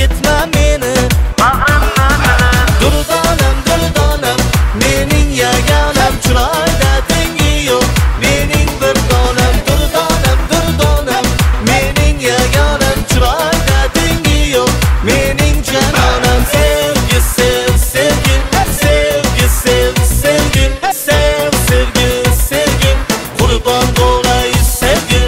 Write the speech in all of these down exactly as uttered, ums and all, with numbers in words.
ketma meni Durdonim, durdonim, mening yagonam Chiroyda tengi yo'q, mening bir donim Durdonim, durdonim, mening yagonam Chiroyda tengi yo'q, mening janonim Sevgi, sev, sevgi, sevgi, sev, sevgi Sev, sevgi, sevgi, qurbon bo'lay sevgi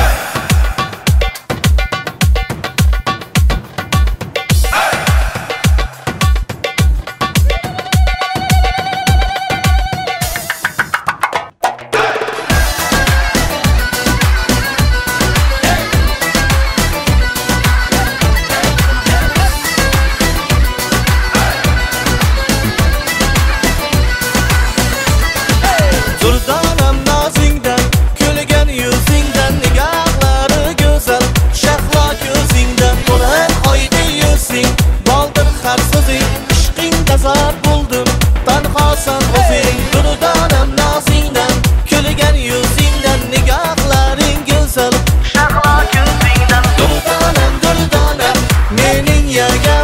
Durdonim nozingdan, kulgan yuzingdan Nigohlari go'zal, shahlo ko'zingdan To'lin oydin yuzing, boldir har so'zing Ishqingda zor bo'ldim, tanhosan o'zing Durdonim nozingdan, kulgan yuzingdan Nigohlaring go'zal, shahlo ko'zingdan Durdonim, durdonim, mening yagonam